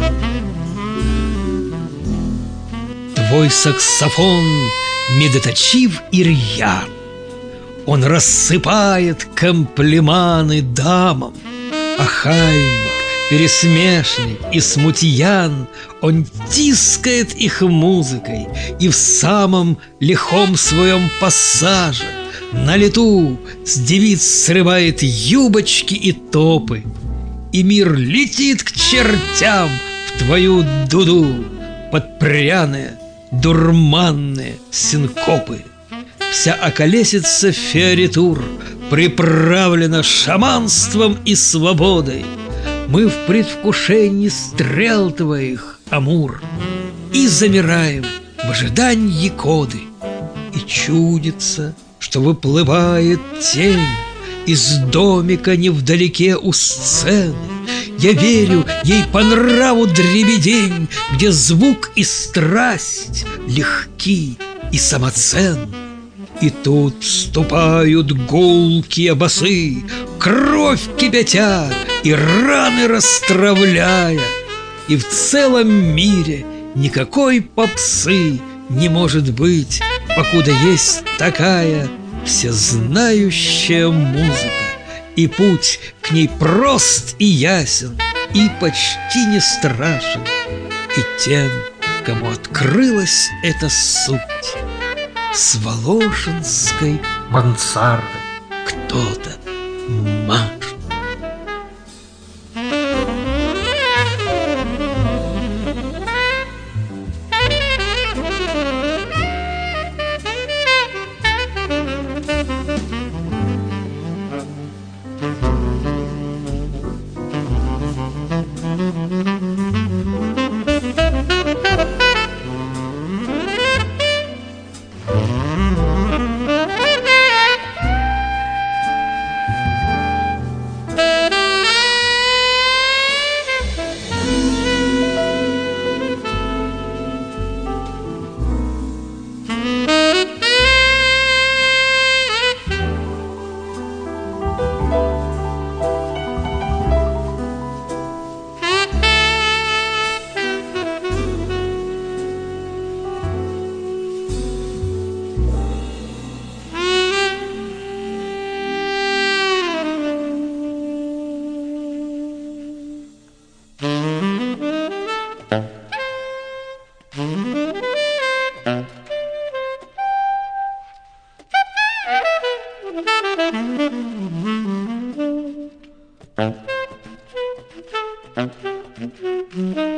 Твой саксофон медоточив и рьян, он рассыпает комплиманы дамам. Охальник, пересмешник и смутьян, он тискает их музыкой и в самом лихом своем пассаже на лету с девиц срывает юбочки и топы. И мир летит к чертям в твою дуду под пряные, дурманные синкопы. Вся околесица фиоритур приправлена шаманством и свободой. Мы в предвкушении стрел твоих, Амур, и замираем в ожидании коды. И чудится, что выплывает тень из домика невдалеке у сцены. Я верю, ей по нраву дребедень, где звук и страсть легки и самоценны. И тут вступают гулкие басы, кровь кипятя и раны расстравляя. И в целом мире никакой попсы не может быть, покуда есть такая всезнающая музыка. И путь к ней прост и ясен, и почти не страшен. И тем, кому открылась эта суть, с Воложенской мансарды кто-то машет. Mm-hmm.